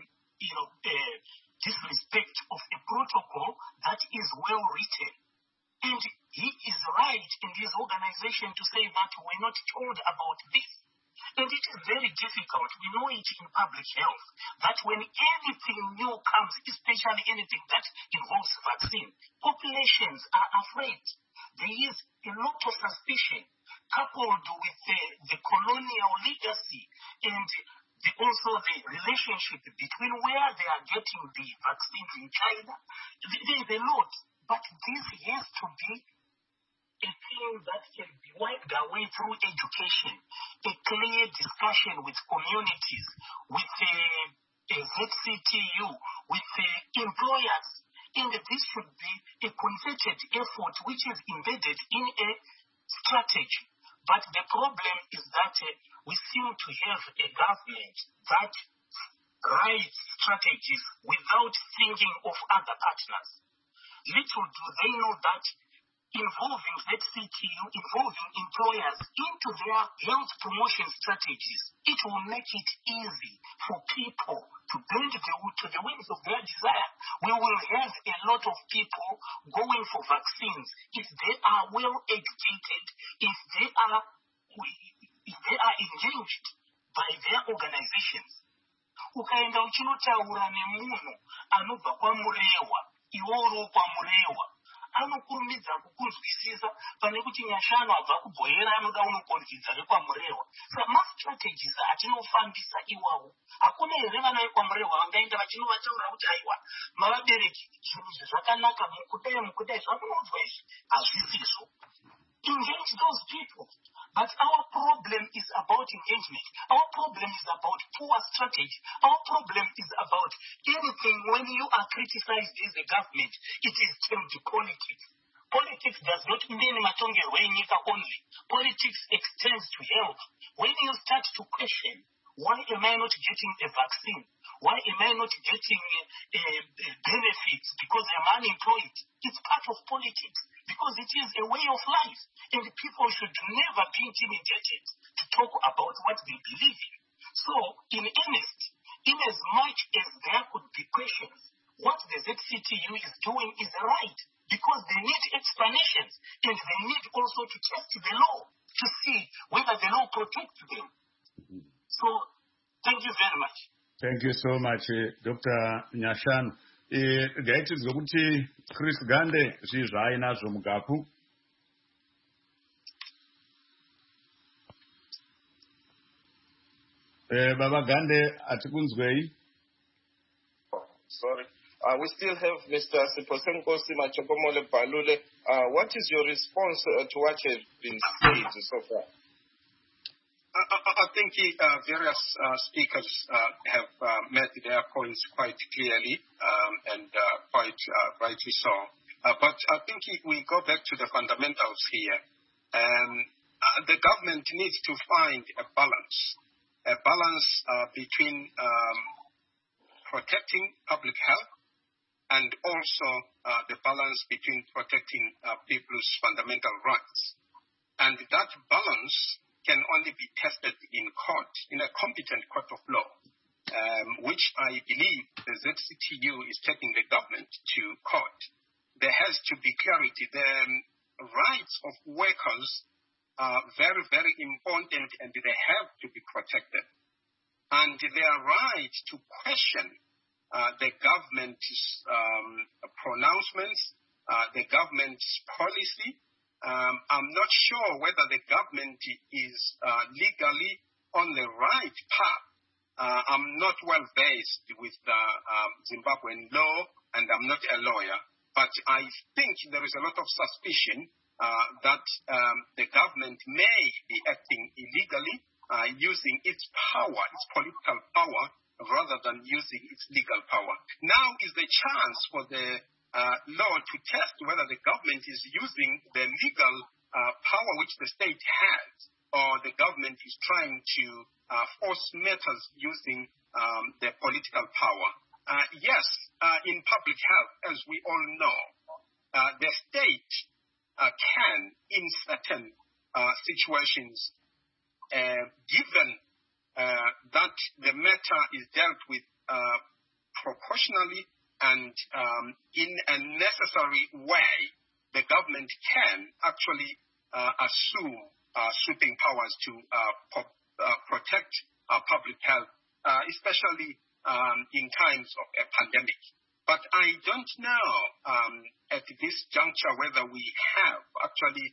disrespect of a protocol that is well written. And he is right in his organization to say that we're not told about this. And it is very difficult. We know it in public health that when anything new comes, especially anything that involves vaccine, populations are afraid. There is a lot of suspicion coupled with the colonial legacy and also the relationship between where they are getting the vaccines in China. There is a lot, but this has to be a thing that can be wiped away through education, a clear discussion with communities, with ZCTU, with employers. And this should be a concerted effort which is embedded in a strategy. But the problem is that we seem to have a government that writes strategies without thinking of other partners. Little do they know that involving ZCTU, involving employers into their health promotion strategies, it will make it easy for people to bend to the wings of their desire. We will have a lot of people going for vaccines if they are well educated, if they are engaged by their organizations. Ukaenda uchinotaura nemunhu anobva kwamurewa, iworo kwamurewa, anokurumidza kukunzwisisa pane kuti Nyashanu abva kubhoera anoda unokonvidza rekwaMurehwa. Saka mastrategies atinofambisa iwawo. Hakuna here vana vekwaMurehwa vangaenda vachinovachaura kuti aiwa mavabereki zvinhu izvi zvakanaka mukudai zvamunonzwa izvi hazvisizvo. Engage those people. But our problem is about engagement. Our problem is about poor strategy. Our problem is about anything when you are criticized as a government, it is turned to politics. Politics does not mean matongerwe nyika only. Politics extends to health. When you start to question, why am I not getting a vaccine? Why am I not getting benefits because I'm unemployed? It's part of politics because it is a way of life. And people should never be intimidated to talk about what they believe in. So, in earnest, in as much as there could be questions, what the ZCTU is doing is right because they need explanations and they need also to test the law to see whether the law protects them. So, thank you very much. Thank you so much, Dr. Nyashanu. Gaitidzwe kuti Chris Gande zvainazvo mugapu. Baba Gande atikunzwei. Sorry. We still have Mr. Siposenkosi Machopomole Palule. What is your response to what has been said so far? I think various speakers have made their points quite clearly and quite rightly so. But I think we go back to the fundamentals here. The government needs to find a balance between protecting public health and also the balance between protecting people's fundamental rights. And that balance can only be tested in court, in a competent court of law, which I believe the ZCTU is taking the government to court. There has to be clarity. The rights of workers are very, very important and they have to be protected. And their right to question the government's pronouncements, the government's policy. I'm not sure whether the government is legally on the right path. I'm not well versed with Zimbabwean law and I'm not a lawyer, but I think there is a lot of suspicion that the government may be acting illegally, using its power, its political power, rather than using its legal power. Now is the chance for the law to test whether the government is using the legal power which the state has, or the government is trying to force matters using the political power. Yes, in public health, as we all know, the state can, in certain situations, given that the matter is dealt with proportionally and in a necessary way, the government can actually assume sweeping powers to protect public health, especially in times of a pandemic. But I don't know at this juncture whether we have actually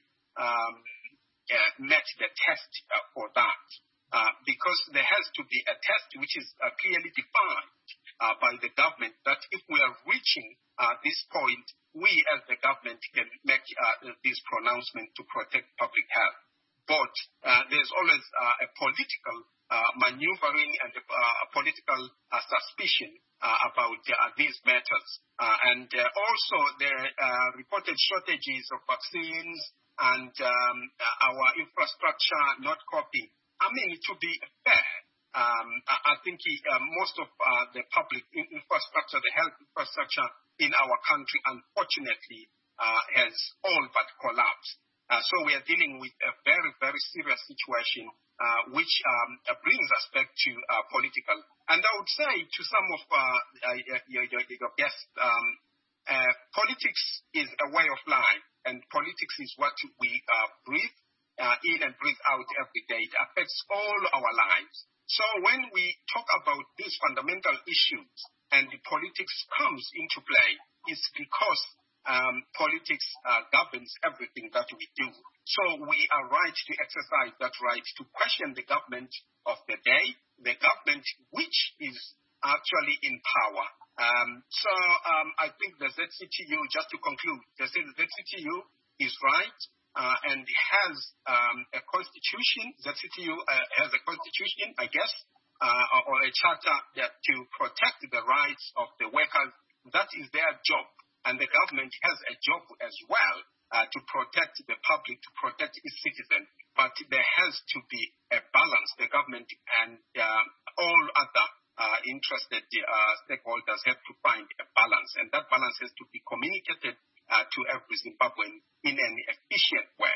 met the test for that. Because there has to be a test which is clearly defined by the government that if we are reaching this point, we as the government can make this pronouncement to protect public health. But there's always a political maneuvering and a political suspicion about these matters. And also the reported shortages of vaccines and our infrastructure not coping. I mean, to be fair, I think most of the public infrastructure, the health infrastructure in our country, unfortunately, has all but collapsed. So we are dealing with a very, very serious situation, which brings us back to political. And I would say to some of your guests, politics is a way of life, and politics is what we breathe in and breathe out every day. It affects all our lives. So when we talk about these fundamental issues and the politics comes into play, it's because politics governs everything that we do. So we are right to exercise that right to question the government of the day, the government which is actually in power. I think the ZCTU, just to conclude, the ZCTU is right and has a constitution. ZCTU has a constitution, I guess, or a charter that to protect the rights of the workers. That is their job. And the government has a job as well to protect the public, to protect its citizens. But there has to be a balance. The government and all other interested stakeholders have to find a balance. And that balance has to be communicated to every Zimbabwean in an efficient way.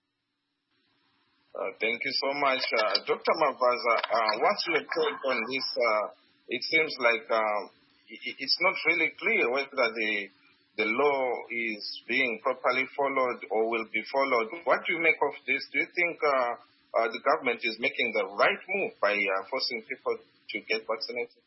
Thank you so much. Dr. Mavaza, what's your take on this? It seems like it's not really clear whether the law is being properly followed or will be followed. What do you make of this? Do you think the government is making the right move by forcing people to get vaccinated?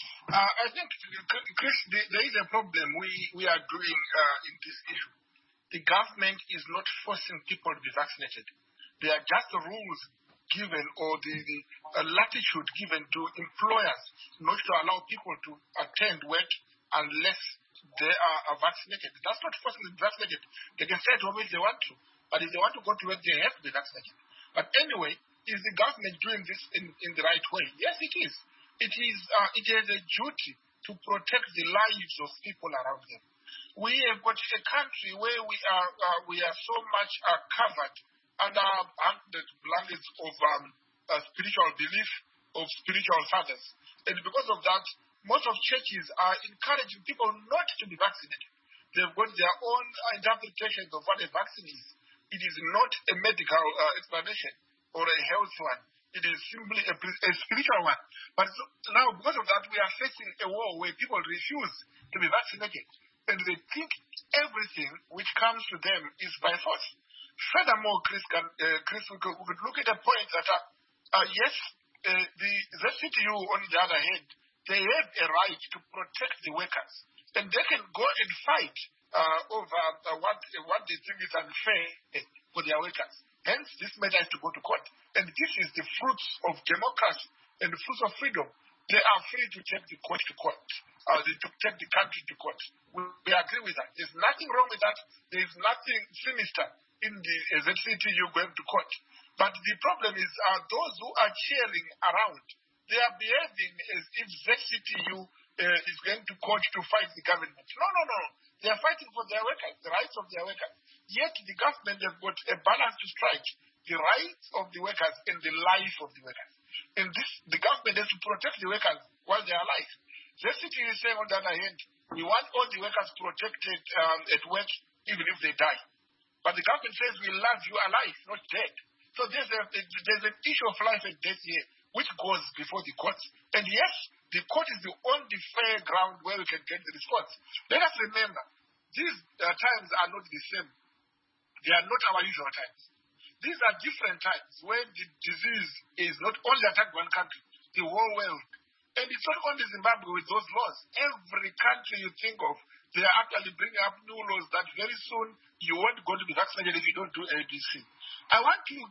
I think, Chris, there is a problem we are doing in this issue. The government is not forcing people to be vaccinated. They are just the rules given or the latitude given to employers not to allow people to attend work unless they are vaccinated. That's not forcing them to be vaccinated. They can stay at home if they want to, but if they want to go to work, they have to be vaccinated. But anyway, is the government doing this in the right way? Yes, it is. It has a duty to protect the lives of people around them. We have got a country where we are so much covered under blankets of spiritual belief, of spiritual fathers. And because of that, most of churches are encouraging people not to be vaccinated. They've got their own interpretations of what a vaccine is. It is not a medical explanation or a health one. It is simply a spiritual one. But now, because of that, we are facing a war where people refuse to be vaccinated. And they think everything which comes to them is by force. Furthermore, Chris, we could look at a point that, yes, the ZCTU, on the other hand, they have a right to protect the workers. And they can go and fight over what they think is unfair for their workers. Hence, this matter has to go to court. And this is the fruits of democracy and the fruits of freedom. They are free to take the court to court, to take the country to court. We agree with that. There's nothing wrong with that. There's nothing sinister in the ZCTU going to court. But the problem is those who are cheering around, they are behaving as if ZCTU is going to court to fight the government. No. They are fighting for their workers, the rights of their workers. Yet the government has got a balance to strike, the rights of the workers and the life of the workers. And this, the government has to protect the workers while they are alive. ZCTU is saying, on the other hand, we want all the workers protected at work even if they die. But the government says we love you alive, not dead. So there's an issue of life and death here, which goes before the courts. And yes, the court is the only fair ground where we can get the response. Let us remember, these times are not the same. They are not our usual times. These are different times when the disease is not only attacking one country, the whole world. And it's not only Zimbabwe with those laws. Every country you think of, they are actually bringing up new laws that very soon you won't go to be vaccinated if you don't do ABC. I want to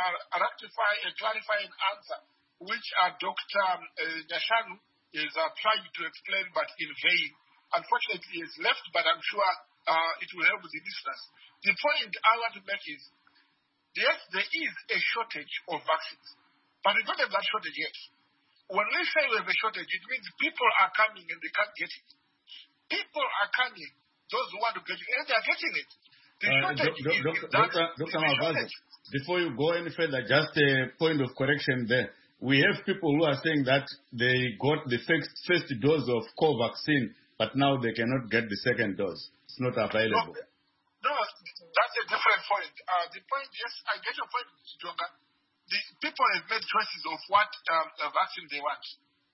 rectify and clarify an answer which Dr. Nyashanu is trying to explain, but in vain. Unfortunately, he has left, but I'm sure it will help the listeners. The point I want to make is, yes, there is a shortage of vaccines, but we don't have that shortage yet. When we say we have a shortage, it means people are coming and they can't get it. People are coming, those who want to get it, and they are getting it. The shortage is Dr. Mavaza, before you go any further, just a point of correction there. We have people who are saying that they got the first dose of vaccine, but now they cannot get the second dose. It's not available. No, that's a different point. The point, yes, I get your point, Jonga. The people have made choices of what vaccine they want.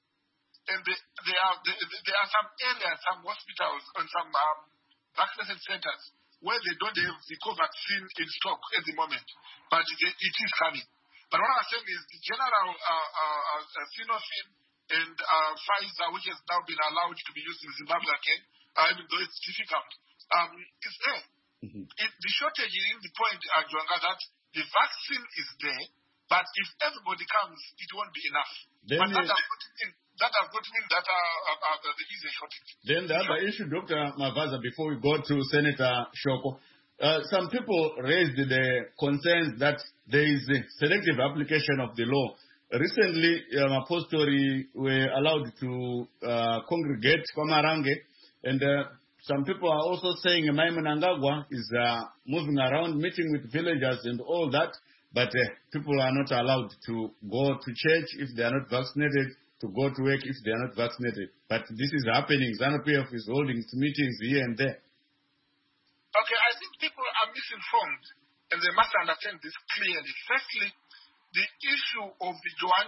And there are some areas, some hospitals, and some vaccination centers where they don't have the vaccine in stock at the moment, but it is coming. But what I'm saying is the general Sinopharm and Pfizer, which has now been allowed to be used in Zimbabwe again, even though it's difficult, is there. The shortage in the point, Jonga, that the vaccine is there, but if everybody comes, it won't be enough. But that does not mean that there is a shortage. Then the other issue, Dr. Mavaza, before we go to Senator Shoko, some people raised the concerns that there is a selective application of the law. Recently, Apostori were allowed to congregate Kwamarange, and some people are also saying Mai Mnangagwa is moving around, meeting with villagers and all that, but people are not allowed to go to church if they are not vaccinated, to go to work if they are not vaccinated. But this is happening. ZANU-PF is holding its meetings here and there. Okay, I think people are misinformed, and they must understand this clearly. Firstly, the issue of the Joani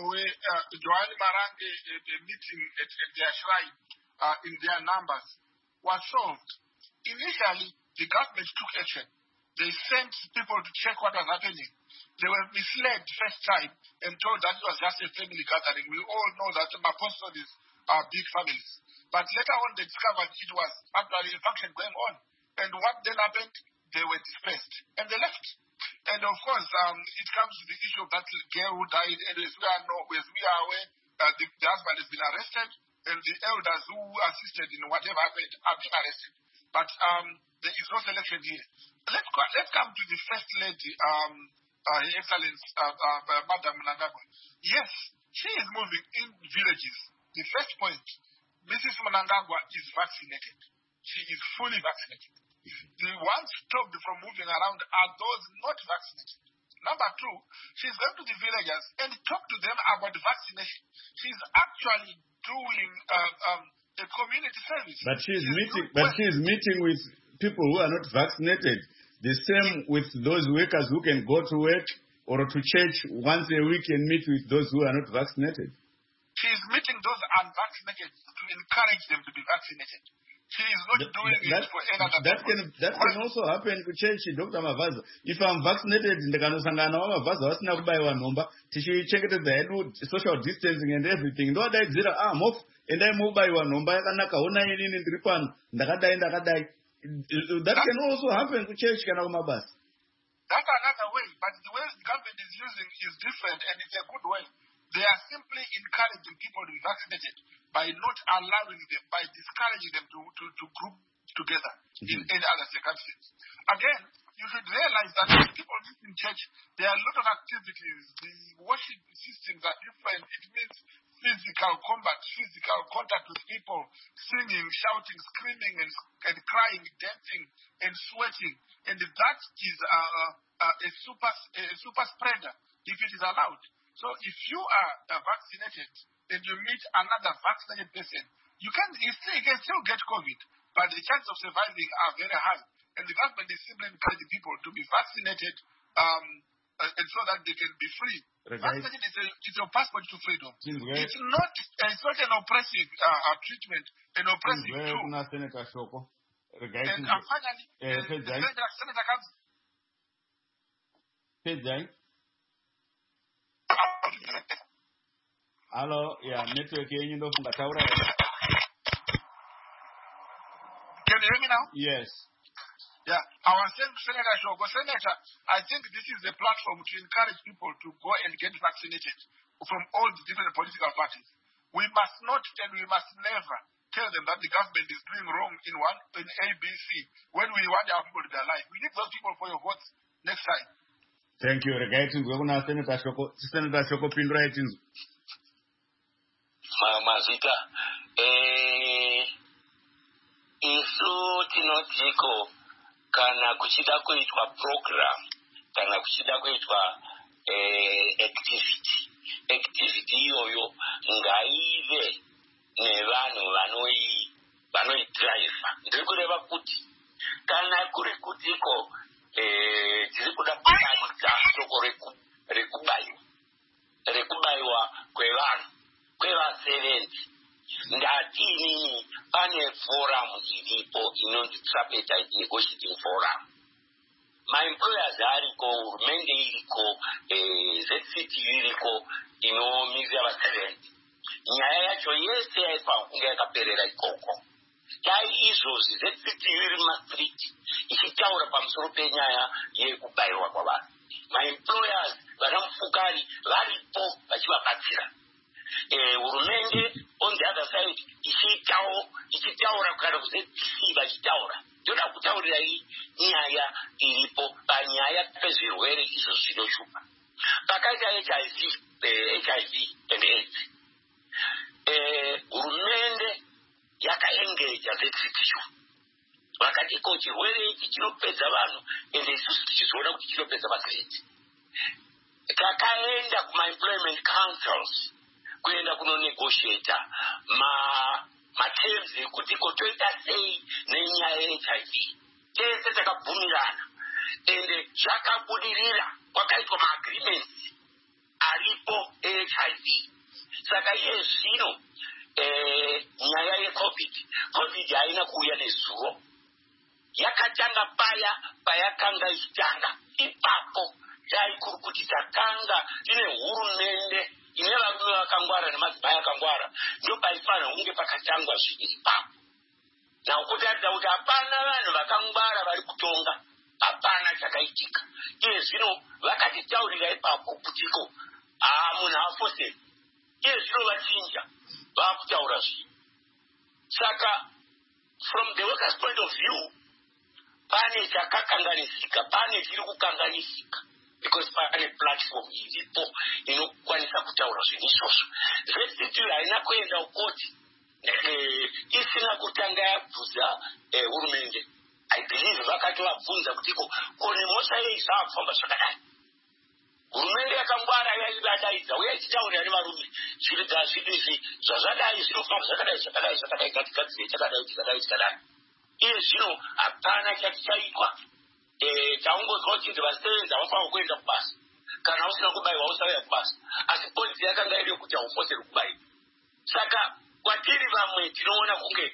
Marange meeting at their shrine in their numbers was solved. Initially, the government took action. They sent people to check what was happening. They were misled first time and told that it was just a family gathering. We all know that apostles are big families. But later on, they discovered it was actually a function going on. And what then happened? They were dispersed. And they left. And of course, it comes to the issue of that girl who died. And as we are aware, the husband has been arrested. And the elders who assisted in whatever happened have been arrested. But there is no selection here. Let's come to the First Lady, Her Excellency, Madam Mnangagwa. Yes, she is moving in villages. The first point, Mrs. Mnangagwa is vaccinated. She is fully vaccinated. The ones stopped from moving around are those not vaccinated. Number two, she's going to the villagers and talk to them about vaccination. She's actually doing a community service. But she's meeting with people who are not vaccinated. The same with those workers who can go to work or to church once a week and meet with those who are not vaccinated. She's meeting those unvaccinated to encourage them to be vaccinated. She is not doing it for another that can also happen to church, Dr. Mavaza. If I'm vaccinated, ndikanosangana Mavaza wasina kubaiwa nhomba, tichichengetedza hedu social distancing and everything. Ndodaidzira mof endai mubaiwa nhomba yakanaka ona inini ndiri pano ndakadai. That can also happen to church kana kumabasa. That's another way, but the way the government is using is different, and it's a good way. They are simply encouraging people to be vaccinated by not allowing them, by discouraging them to group together in any other circumstances. Again, you should realize that when people meet in church, there are a lot of activities. The worship systems are different. It means physical combat, physical contact with people, singing, shouting, screaming, and crying, dancing, and sweating. And that is a super spreader if it is allowed. So if you are vaccinated and you meet another vaccinated person, you can still get COVID, but the chances of surviving are very high. And the government is simply encouraging people to be vaccinated and so that they can be free. Vaccinated is your passport to freedom. It's not an oppressive treatment, an oppressive tool. And finally, Senator comes. Hello, network yenyu ndofunga taura. Can you hear me now? Yes. Yeah, I was saying to Senator Shoko, Senator, I think this is a platform to encourage people to go and get vaccinated from all the different political parties. We must not and we must never tell them that the government is doing wrong in ABC when we want our people to be alive. We need those people for your votes next time. Thank you. Senator Shoko pindura itinzu. Mazita, isu tinotiko kana kuchida kuitwa program kana kuchida kuitwa activity iyoyo ngaive nevanhu vanoidriva. Ndiri kureva kuti kana kuri kutiko tiri kuda kutarisa shoko rekubaiwa kwevanhu kwevasevenzi. Ndati inini pane forum iripo inonzi tripartite negotiating forum. Maemployers ariko, hurumende iriko, ZCT iriko inomiza vasevenzi. Nyaya yacho yese yaifanira kunge yakaperera ikoko. dai izvozvi ZCTU iri mumastriti ichitaura pamusoro penyaya yekubayirwa kwavanhu. Maemployers vana mufukari varipo vachivabatsira. Hurumende on the other side ichitaura kana kuZCC vachitaura. Ndoda kutaurira nyaya iripo panyaya pezvirwere izvo zvinoshupa. Pakaita HIV and AIDS. Hurumende yakaengeja ZCTU. Vakati ko chirwere ichi chinopedza vanhu ende isusu tichizoona kuti chinopedza vasiketi. Takaenda kuma-employment councils kuenda kunonegotiata ma-terms ekuti ko toita sei nenyaya yeHIV. Tese takabvumirana ende zvakabudirira kwakaitwa ma-agreements aripo eHIV. Saka iye zvino nyaya yeCovid haina kuuya nezuro. Yakatanga payakanga ichitanga. Ipapo taikuru kuti takanga tine hurumende ine varume vakangwara nemadzimai akangwara. Ndo paifanira kunge pakatangwa zvinhu ipapo. Nakutarisa kuti hapana vanhu vakangwara vari kutonga. Hapana chakaitika. Iye zvino vakatitaurira ipapo kutiko munhu afose. Iye zvino vachinja vakutaura zvinhu. Saka from the workers' point of view, pane chakakanganisika, pane chiri kukanganisika, because pane platform iripo inokwanisa kutaura zvinhu izvozvo. ZCTU haina kuenda ukoti isina kutanga yabvunza hurumende. I believe vakatovabvunza kutiko kone mhosva yei zvavafamba zvakadai. Hurumende yakangwara yaivadaidza uye ichitaurira nevarume zvinhu izvi zvazvadai zvinofamba zvakadai ngatigadzire chakadai. Iye zvino hapana chaitwa. Taungonzwa kuti vasevenzi havafanira kuenda kubasa. Kana usina kubayiwa usauya kubasa. Asi polisi yakanga iri kuti haufoseri kubayiwa. Saka kwatiri vamwe tinoona kunge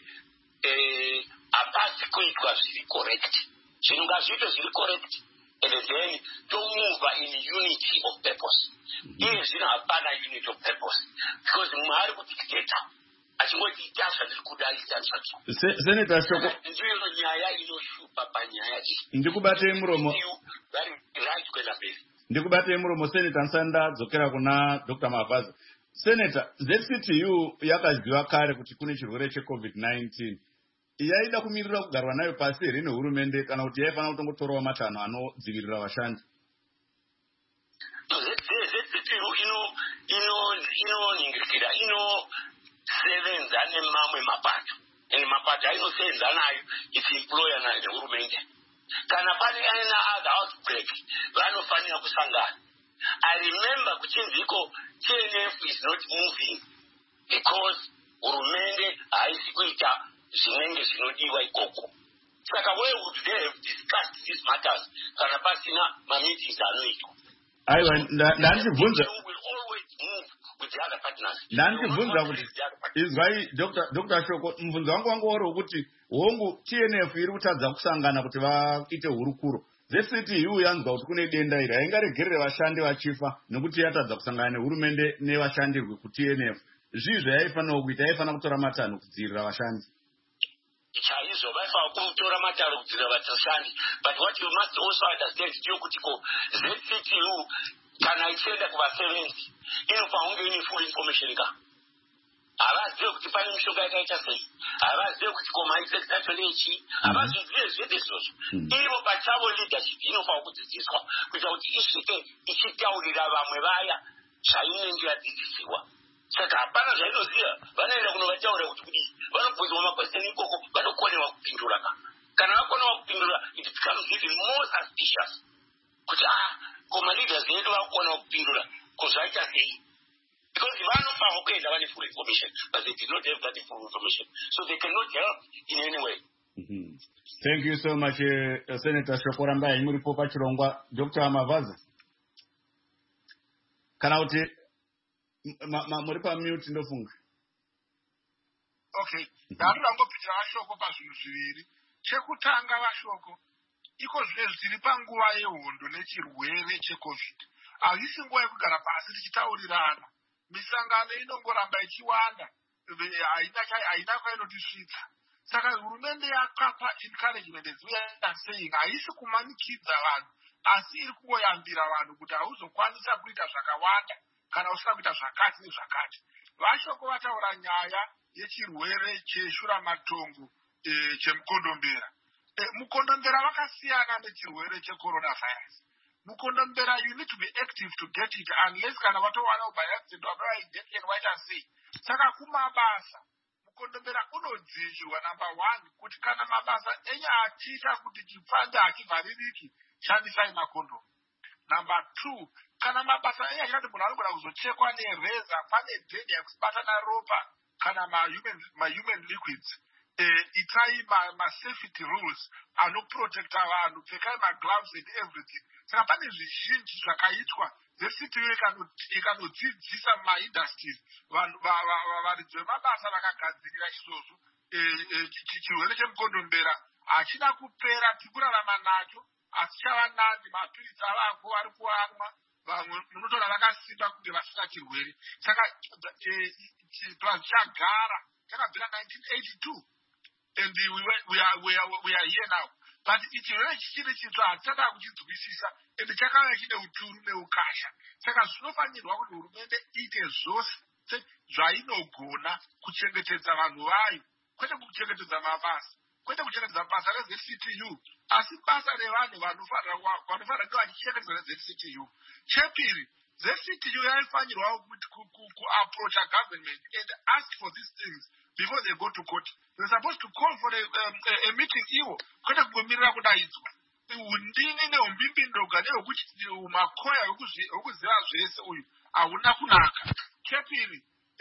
hapasi kuitwa zviri correct. Zvinhu ngazviitwe zviri correct. And then to move in unity of purpose. Iye zvino hapana unity of purpose. Because mwari kudictator. Achingoti itasha zvirikudarisa zvacho. Senator Shoko. Ndiyo nyaya inoshupa panyaya iyi. Ndikubate muromo. Right kwenda mberi. Ndikubate muromo Senator Nsanda dzokera kuna Dr. Mavaza. Senator, ZCTU yakaziva kare kuti kune chirwere cheCovid-19. Yaida kumirira kugarwa nayo pasi here nehurumende kana kuti yaifanira kutongotorawo matanho anodzivirira vashandi? ZCTU inoningirikira inosevenza nemamwe mapato. Ende mapato ainosevenza nayo its employer nehurumende. Kana pane ana other outbreak vanofanira kusangana. I remember kuchinziko TNF is not moving because hurumende haisi kuita zvinenge zvinodiwa ikoko. Saka where would they have discussed these matters kana pasina ma-meetings anoitwa? Aiwa, ndandichibvunza. We will always move with the other partners. Ndandichibvunza kuti izwai Dr. Shoko, mubvunzo wangu wangu wari wekuti hongu TNF iri kutadza kusangana kuti vaite hurukuro. ZCTU yanzwa kuti kune denda iri haingaregerere vashandi vachifa nekuti yatadza kusangana nehurumende nevashandi ku-TNF. Zvizvo yaifanira kuita, yaifanira kutora matanho kudzivirira vashandi. Chaizvo vaifanira kutora matanho kudzivirira vashandi. But what you must also understand ndeyekuti ZCTU kana ichienda kuvasevenzi inofanira kunge ine full information ka. Havazive kuti pane mishonga yakaita sei. Havazive kuti maifekta acho ndechi. Havazvizive zvese izvozvo. Ivo pachavo leadership inofanira kudzidziswa kuita kuti isvike ichitaurira vamwe vaya zvainenge yadzidzisiwa. Saka hapana zvainoziva vanoenda kunovataura kuti kudii. Vanobvunzwa makwesteni ikoko vanokonewa kupindura ka. Kana vakonewa kupindura it becomes even more suspicious. Kuti leaders vedu vakonewa kupindura kozvaita sei. Because vanofanira kuenda vane full information, but they did not have that full information. So they cannot help in any way. Thank you so much, Senator Shoko Rambai. Muripo pachirongwa. Dr. Mavaza. Kana kuti muri pamute ndofunga. Okay. Ndatoda ngopitira vashoko pazvinhu zviviri. Chekutanga vashoko iko zvine zviri panguva yehondo nechirwere cheCovid. Hazvisi nguva yekugara pasi tichitaurirana. Misangano inongoramba ichiwanda. Haina kwainotisvitsa. Saka hurumende yakapa encouragement as we are saying haisi kumanikidza vanhu asi iri kungoyambira vanhu kuti hauzokwanisa kuita zvakawanda kana usina kuita zvakati nezvakati. Vashoko vataura nyaya yechirwere cheshuramatongo chemukondombera. Mukondombera vakasiyana nechirwere checoronavirus. Mukondombera you need to be active to get it unless kana watowana by accident wakaidenti and waita sei. Saka kumabasa mukondombera unodzidzwa number 1 kuti kana mabasa enye achiita kuti chipfanda achivhaririki shandisai makondomu. Number 2, kana mabasa enye achati munhu anogona kuzochekwa nereza pane dheni yekubatana ropa kana ma-human liquids. Itai ma-safety rules anoprotecta vanhu, pfekai ma-gloves and everything. Saka pane zvizhinji zvakaitwa zecity ikanodzidzisa ma-industries varidzi vemabasa vakagadzirira izvozvo. Chirwere chemukondombera hachina kupera, tikurarama nacho asi chava nani. Mapiritsi avako vari kuamwa, vamwe munotoona vakasimba kunge vasina chirwere. Saka chagara chakabvira 1982 and we are here now. But chirwere chichiri chitsva hatisada kuchinzwisisa and chakanga chine uturu neukasha. Saka zvinofanirwa kuti hurumende iite zvose zvainogona kuchengetedza vanhu vayo, kwete kuchengetedza mabasa, kwete kuchengetedza basa rezCTU asi basa revanhu vanofanira kuti vachichengetedza nezCTU. Chepiri, zCTU yaifanirwa kuapproacha government and ask for these things before they go to court. They're supposed to call for a meeting iwo, kwete kungomirira kudaidzwa. Undini neumbimbidoga neukuti umakoya wekuziva zvese uyu hauna kunaka. Chepiri,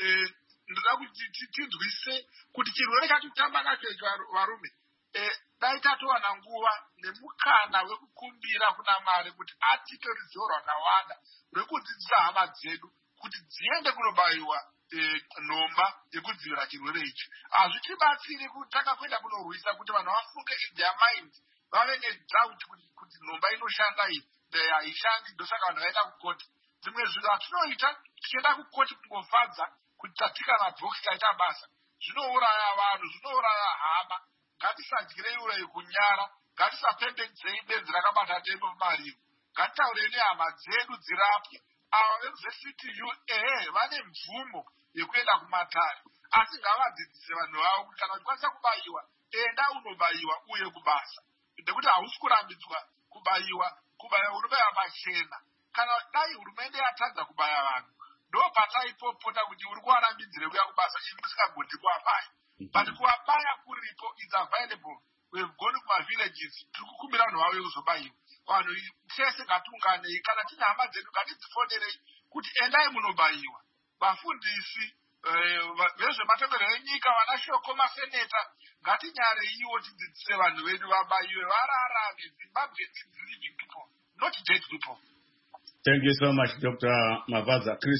ndoda kuti tinzwise kuti chirwere chatotamba nacho varume dai tatowana nguva nemukana wekukumbira kuna Mwari kuti atipe ruzivo rwakawanda rwekudzidzisa hama dzedu kuti dziende kunobayiwa nhomba yekudzivirira chirwere ichi. Hazvitibatsiri kuti takakwenda kunorwisa kuti vanhu vafunge in their mind, vave nedoubt kuti nhomba inoshanda iyi haishandi, ndosaka vanhu vaenda kukoti. Dzimwe zvinhu hatinoita tichienda kukoti kungofadza kuti tatika mabhokisi taita basa. Zvinouraya vanhu, zvinouraya hama. Ngatisadyirei urei kunyara, ngatisapembedzei benzi rakabata tembo mumariro. Ngatitaurei nehama dzedu dzirapwe. Ava vezCTU vane mvumo yekuenda kumatare asi ngavadzidzise vanhu vavo kuti kana uchikwanisa kubayiwa enda unobayiwa uye kubasa, nekuti hausi kurambidzwa kubayiwa unobayiwa pachena. Kana dai hurumende yatadza kubaya vanhu ndopataipopota kuti uri kuvarambidzire kuya kubasa ini musingagoni kuwabaya. But kuwabaya kuripo is available. We've gone kumavillages, tiri kukumbira vanhu vavo vekuzobayiwa. Vanhu sese ngatunganei, kana tine hama dzedu ngatidzifonerei kuti endai munobayiwa. Vafundisi vezvematongerero enyika, vanashoko, maseneta, ngatinyareiwo tidzidzise vanhu vedu vabayiwe vararame. Zimbabwe is living people, not dead people. Thank you so much, Dr. Mavaza. Chris?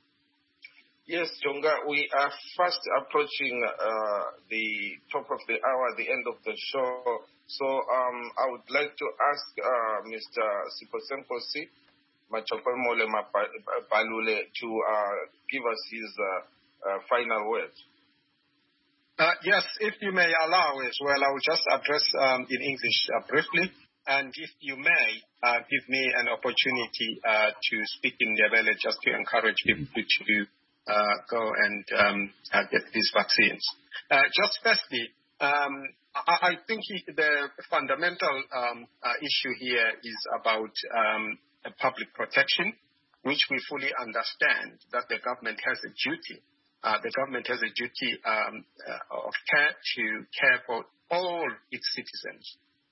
Yes, Jonga, we are fast approaching the top of the hour, the end of the show. So I would like to ask Mr. Siposenkosi Machokomole Balule to give us his final words. Yes, if you may allow as well, I will just address in English briefly. And if you may, give me an opportunity to speak in Ndebele just to encourage people to go and get these vaccines. Just firstly, I think the fundamental issue here is about public protection, which we fully understand that the government has a duty. The government has a duty of care to care for all its citizens.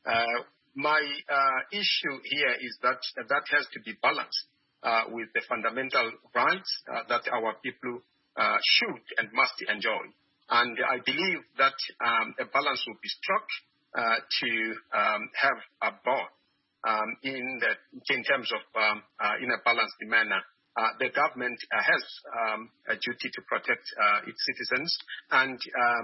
My issue here is that has to be balanced with the fundamental rights that our people should and must enjoy. And I believe that a balance will be struck to have a both in terms of in a balanced manner. The government has a duty to protect its citizens, and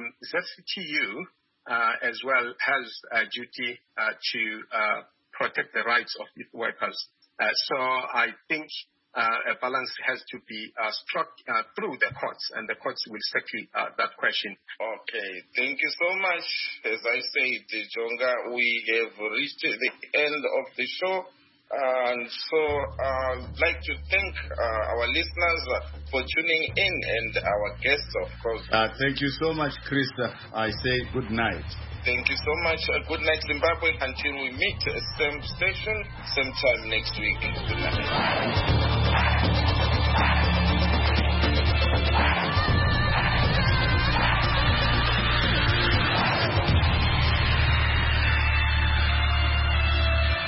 ZCTU as well has a duty to protect the rights of its workers. So I think a balance has to be struck through the courts, and the courts will settle that question. Okay, thank you so much. As I said, Jonga, we have reached the end of the show. And so I'd like to thank our listeners for tuning in, and our guests, of course. Thank you so much, Chris. I say good night. Thank you so much. Good night, Zimbabwe. Until we meet, same station, same time next week. Good night.